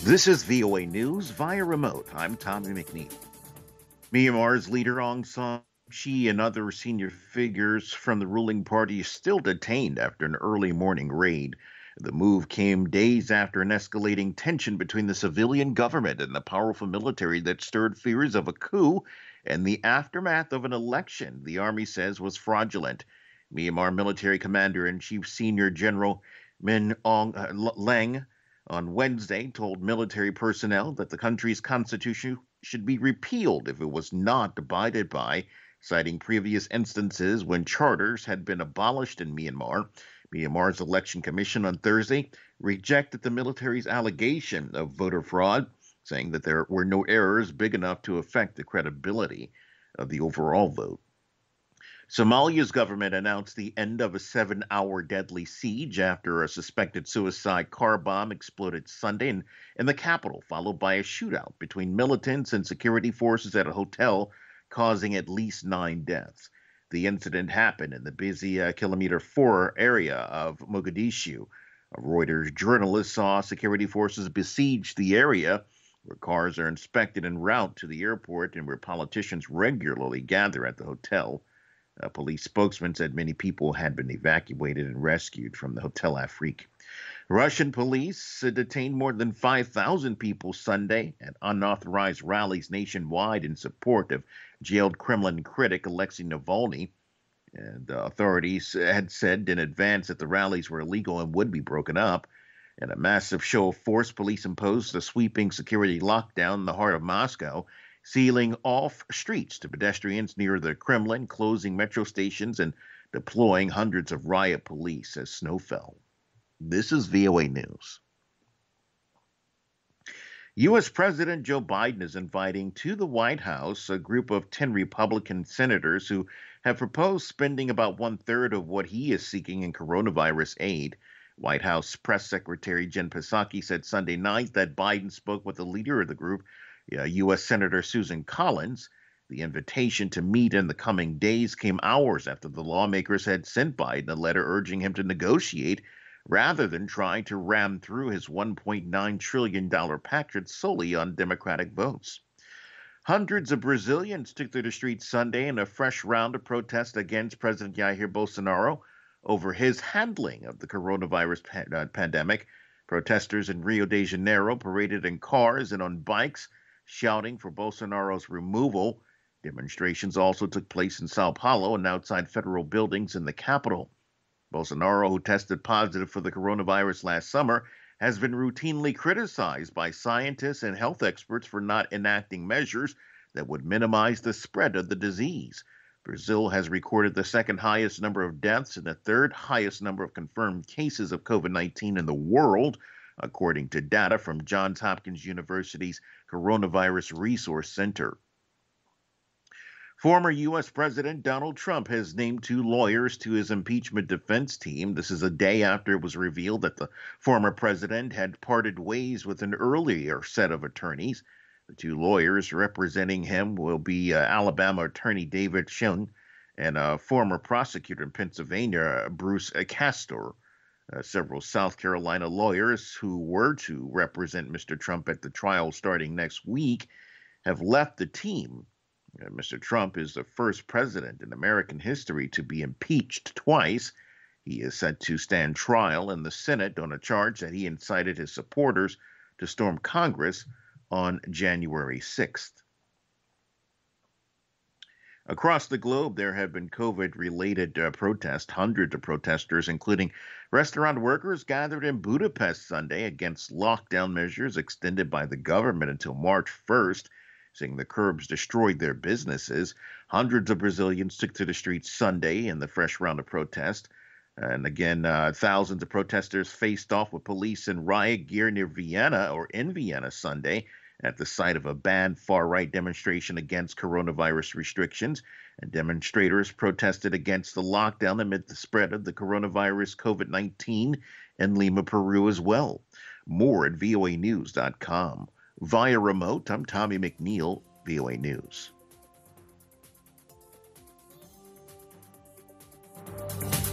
This is VOA News via remote. I'm Tommy McNeil. Myanmar's leader Aung San Suu Kyi and other senior figures from the ruling party are still detained after an early morning raid. The move came days after an escalating tension between the civilian government and the powerful military that stirred fears of a coup and the aftermath of an election the army says was fraudulent. Myanmar military commander-in-chief Senior General Min Aung Hlaing on Wednesday told military personnel that the country's constitution should be repealed if it was not abided by, citing previous instances when charters had been abolished in Myanmar. Myanmar's election commission on Thursday rejected the military's allegation of voter fraud, saying that there were no errors big enough to affect the credibility of the overall vote. Somalia's government announced the end of a 7-hour deadly siege after a suspected suicide car bomb exploded Sunday in the capital, followed by a shootout between militants and security forces at a hotel, causing at least 9 deaths. The incident happened in the busy Kilometer 4 area of Mogadishu. A Reuters journalist saw security forces besiege the area, where cars are inspected en route to the airport and where politicians regularly gather at the hotel. A police spokesman said many people had been evacuated and rescued from the Hotel Afrique. Russian police detained more than 5,000 people Sunday at unauthorized rallies nationwide in support of jailed Kremlin critic Alexei Navalny. And authorities had said in advance that the rallies were illegal and would be broken up. In a massive show of force, police imposed a sweeping security lockdown in the heart of Moscow, sealing off streets to pedestrians near the Kremlin, closing metro stations, and deploying hundreds of riot police as snow fell. This is VOA News. U.S. President Joe Biden is inviting to the White House a group of 10 Republican senators who have proposed spending about one-third of what he is seeking in coronavirus aid. White House Press Secretary Jen Psaki said Sunday night that Biden spoke with the leader of the group, U.S. Senator Susan Collins. The invitation to meet in the coming days came hours after the lawmakers had sent Biden a letter urging him to negotiate rather than trying to ram through his $1.9 trillion package solely on Democratic votes. Hundreds of Brazilians took to the streets Sunday in a fresh round of protests against President Jair Bolsonaro over his handling of the coronavirus pandemic. Protesters in Rio de Janeiro paraded in cars and on bikes, shouting for Bolsonaro's removal. Demonstrations also took place in Sao Paulo and outside federal buildings in the capital. Bolsonaro, who tested positive for the coronavirus last summer, has been routinely criticized by scientists and health experts for not enacting measures that would minimize the spread of the disease. Brazil has recorded the second highest number of deaths and the third highest number of confirmed cases of COVID-19 in the world, according to data from Johns Hopkins University's Coronavirus Resource Center. Former U.S. President Donald Trump has named 2 lawyers to his impeachment defense team. This is a day after it was revealed that the former president had parted ways with an earlier set of attorneys. The 2 lawyers representing him will be Alabama attorney David Schoen and a former prosecutor in Pennsylvania, Bruce Castor. Several South Carolina lawyers who were to represent Mr. Trump at the trial starting next week have left the team. Mr. Trump is the first president in American history to be impeached twice. He is set to stand trial in the Senate on a charge that he incited his supporters to storm Congress on January 6th. Across the globe, there have been COVID-related protests. Hundreds of protesters, including restaurant workers, gathered in Budapest Sunday against lockdown measures extended by the government until March 1st, saying the curbs destroyed their businesses. Hundreds of Brazilians took to the streets Sunday in the fresh round of protest. And again, thousands of protesters faced off with police in riot gear near Vienna or in Vienna Sunday at the site of a banned far-right demonstration against coronavirus restrictions. And demonstrators protested against the lockdown amid the spread of the coronavirus COVID-19 in Lima, Peru as well. More at voanews.com. Via remote, I'm Tommy McNeil, VOA News.